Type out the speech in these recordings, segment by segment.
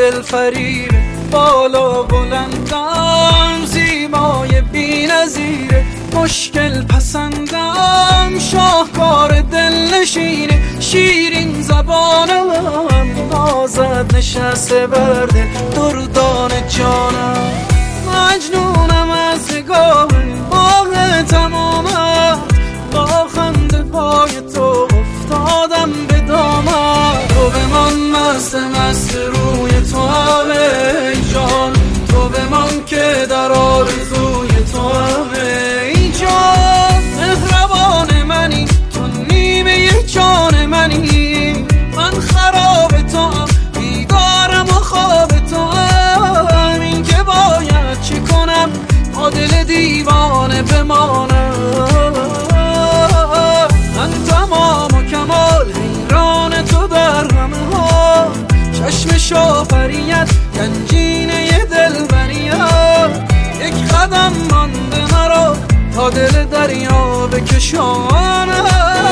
دل فریب، بالا بلندم زیبای بی نظیره، مشکل پسندم شاهکار دل نشینه، شیرین زبانم نازد نشسته بر دل دردان جانم، مجنونم از نگاه باغ تمامم، با خنده پای تو افتادم به دامم، تو بمان مست مست روی تو همه جان، تو بمان که در آرزوی تو همه جان، مهربان منی تو نیمه جان منی، من خراب تو هم بیدارم و خواب تو هم، این که باید چی کنم با دل دیوانه بمانم، من تمام و کمال حیران تو در همه ها، چشم شافریت گنجینه دلبریت، یک قدم مانده مرا تا دل دریا بکشانم.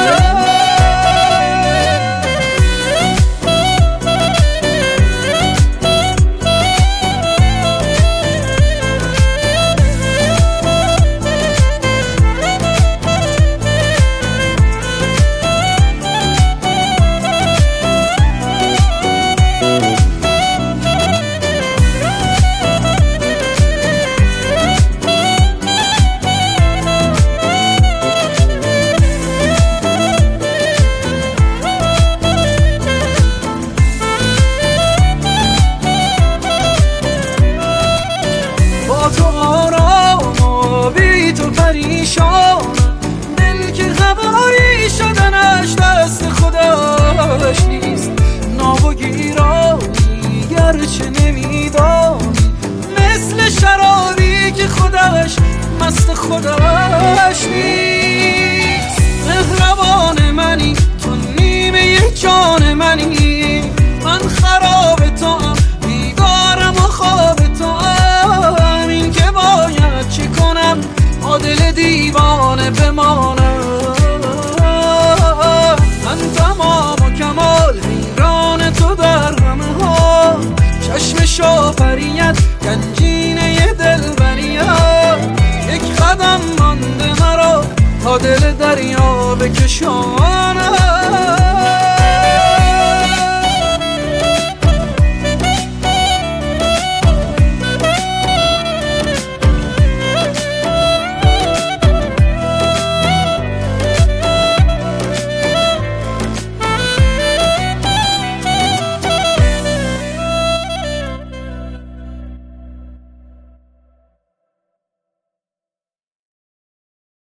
دل که خبری شدنش دست خودش نیست، ناب و گیرانی گرچه نمیدانی، مثل شرابی که خودش مست خودش نیست، مهربان منی تو نیمه جان منی، من خراب تو هم بیدارم و خواب تو هم، این که باید چی کنم با دل دیوانه بمانم، من تمام و کمال حیران تو در همه ها، چشم شافریت گنجینه دلبریت، یک قدم مانده مرا تا دل دریا بکشانم.